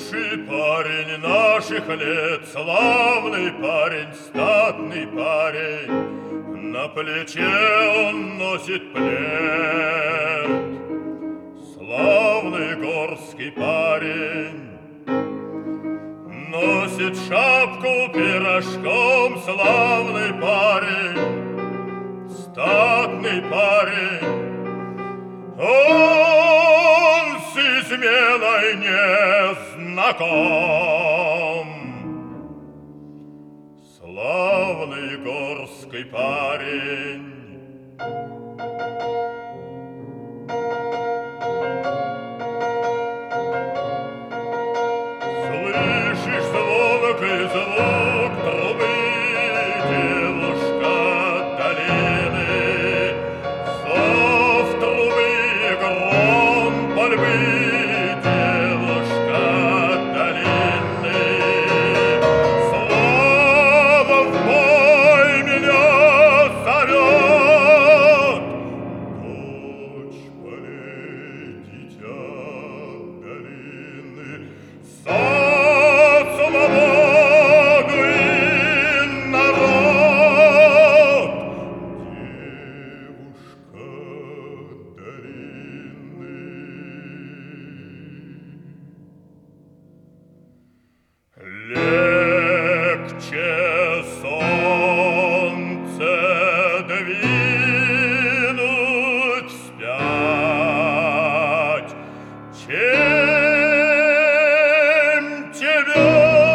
Лучший парень наших лет, славный парень, статный парень, на плече он носит плед. Славный горский парень носит шапку пирожком, славный парень, статный парень. Он с изменой не знаком. Славный горский парень. Слышишь звонкий звук трубы, девушка долины, зов трубы, гром пальбы, девушка долины. Слава в бой меня зовет, дочь полей, дитя долины. За свободу и народ, девушка долины. Легче солнце двинуть вспять, чем тебя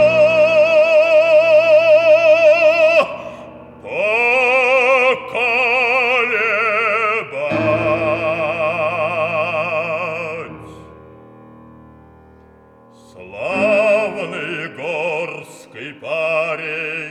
поколебать. Славный горский парень.